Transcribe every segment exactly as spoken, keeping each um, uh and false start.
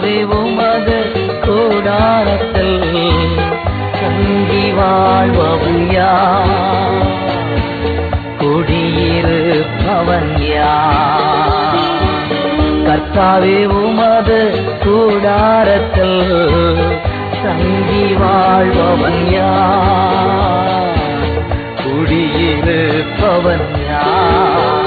கர்த்தாவே உமது கூடாரத்தில் தங்கி வாழ்பவன் யார்? குடியிருப்பவன் யார்? கர்த்தாவே உமது கூடாரத்தில் தங்கி வாழ்பவன் யார்? குடியிருப்பவன் யார்?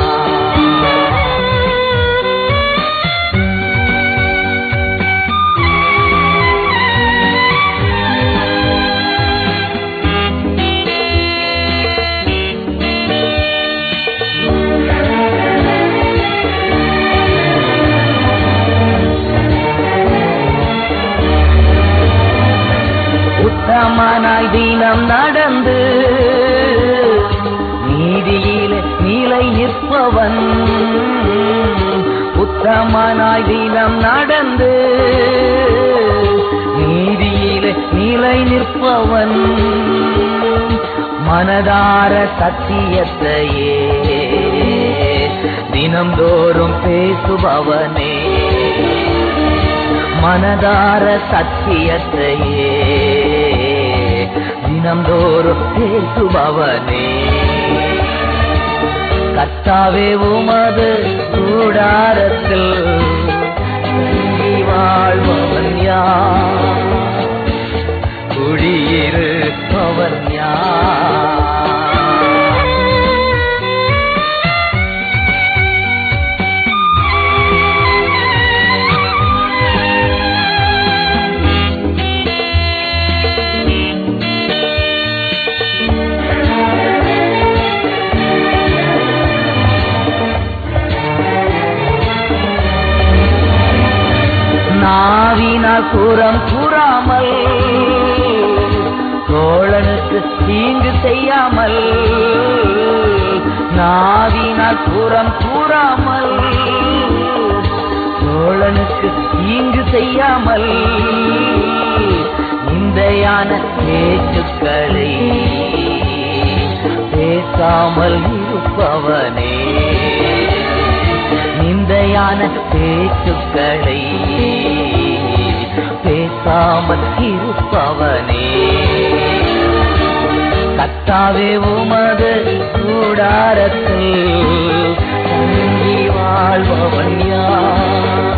உத்தமனாய் தினம் நடந்து நீதியிலே நிலை நிற்பவன். உத்தமனாய் தினம் நடந்து நீதியிலே நிலை நிற்பவன். மனதார சத்தியத்தையே தினம்தோறும் பேசுபவனே. மனதார சத்தியத்தையே தினம்தோறும் பேசுபவனே. கர்த்தாவே உமது கூடாரத்தில் தங்கி வாழ்பவன் யார்? குடியிருப்பவன் யார்? நாவினால் புறம் கூறாமல் தோழனுக்கு தீங்கு செய்யாமல். நாவினால் புறம் கூறாமல் தோழனுக்கு தீங்கு செய்யாமல். நிந்தையான பேச்சுக்களை பேசாமல் இருப்பவனே. நிந்தையான பேச்சுக்களை பேசாமல் இருப்பவனே. கர்த்தாவே உமது கூடாரத்தில் தங்கி வாழ்பவன் யார்?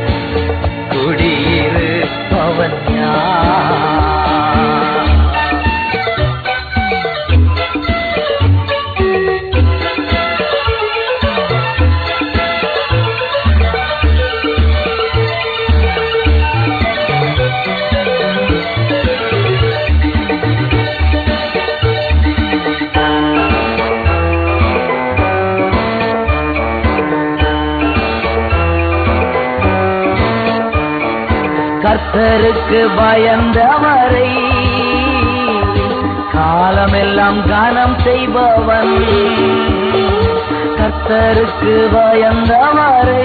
குடியிருப்பவன் யார்? கர்த்தருக்கு பயந்தவரை காலமெல்லாம் கனம் செய்பவன். கர்த்தருக்கு பயந்தவரை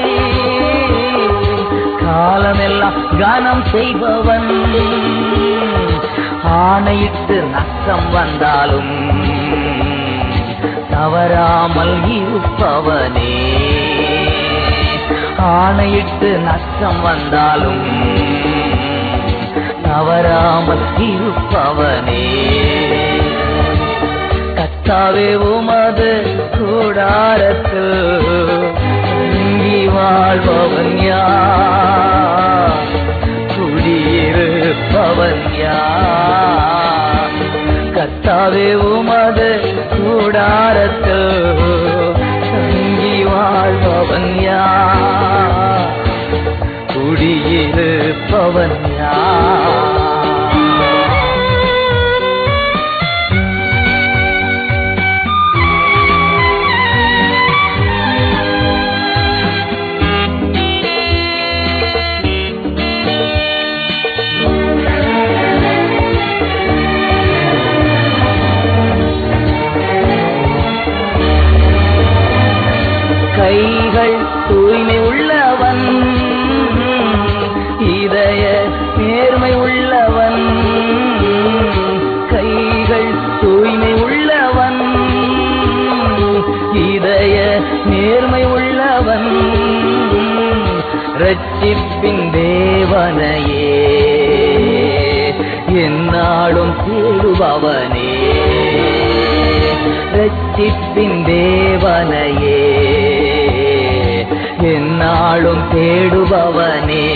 காலமெல்லாம் கனம் செய்பவன். ஆணையிட்டு நஷ்டம் வந்தாலும் தவறாமல் இருப்பவனே. ஆணையிட்டு நஷ்டம் வந்தாலும் தவறாமல் இருப்பவனே. கர்த்தாவே உமது கூடாரத்தில் தங்கி வாழ்பவன் யார்? குடியிருப்பவன் யார்? கர்த்தாவே உமது கூடாரத்தில் தங்கி வாழ்பவன் யார்? குடியிருப்பவன் யார்? கைகள் தூய்மை உள்ளவன், இதய நேர்மை உள்ளவன். கைகள் தூய்மை உள்ளவன், இதய நேர்மை உள்ளவன். ரட்சிப்பின் தேவனையே என்னாலும் தேடுபவனே, ரட்சிப்பின் தேவனையே என்னாலும் தேடுபவனே.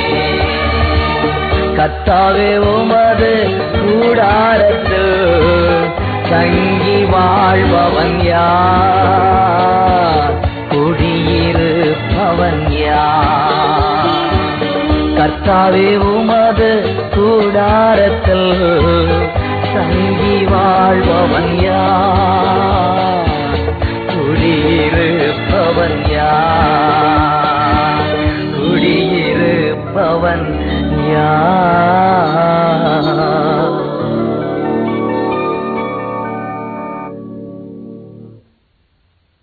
கர்த்தாவே உமது கூடாரத்தில் தங்கி வாழ்பவன் யார்? குடியிருப்பவன் யார்? கர்த்தாவே உமது கூடாரத்தில் தங்கி வாழ்பவன் யார்? குடியிருப்பவன் யார்? குடியிருப்பவன் யார்?